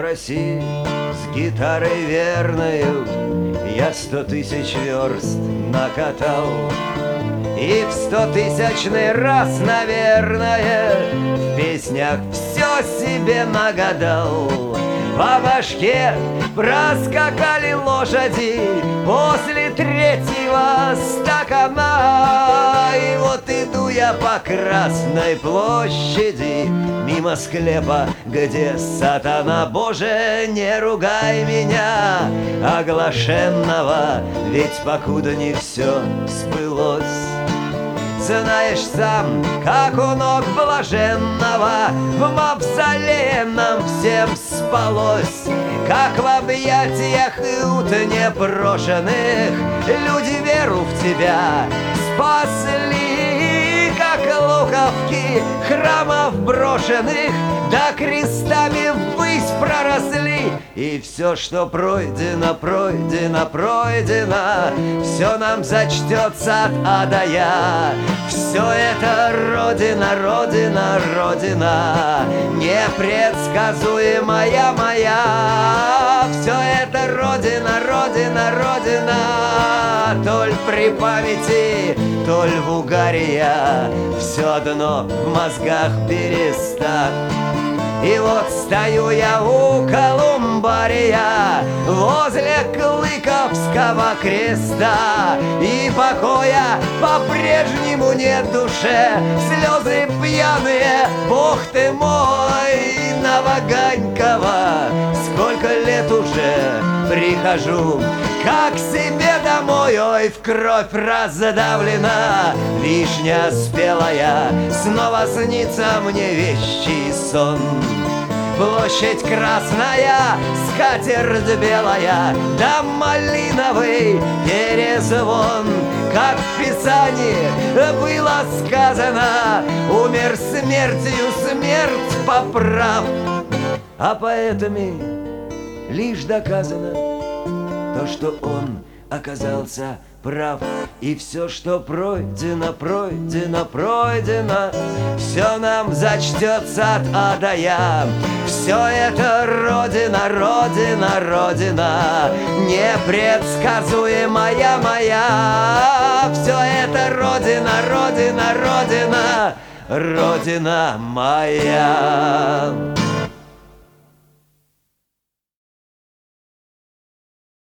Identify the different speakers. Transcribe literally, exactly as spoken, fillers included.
Speaker 1: России с гитарой верною я сто тысяч верст накатал. И в стотысячный раз, наверное, в песнях все себе нагадал. По башке проскакали лошади после третьего стакана. И вот иду я по Красной площади, мимо склепа, где сатана. Боже, не ругай меня, оглашенного, ведь покуда не все сбылось. Знаешь сам, как у ног блаженного в мавзолее нам всем спалось, как в объятиях иуд непрошенных люди веру в тебя спасли, как луковки храмов брошенных да крестами ввысь проросли. И все, что пройдено, пройдено, пройдено, все нам зачтется от ада я. Все это Родина, Родина, Родина, непредсказуемая моя. Все это Родина, Родина, Родина, толь при памяти, толь в угаре я, все одно в мозгах береста. И вот стою я у колумбария возле Клыковского креста, и покоя по-прежнему нет в душе, слезы пьяные, бог ты мой, на Ваганькова. Сколько лет уже прихожу как к себе домой, ой, в кровь раздавлена вишня спелая, снова снится мне вещий сон. Площадь красная, скатерть белая, да малиновый перезвон. Как в Писании было сказано, умер смертью смерть поправ. А поэтами лишь доказано то, что он оказался прав. И все, что пройдено, пройдено, пройдено, все нам зачтется от ада я. Все это Родина, Родина, Родина, непредсказуемая моя. Все это Родина, Родина, Родина, Родина моя.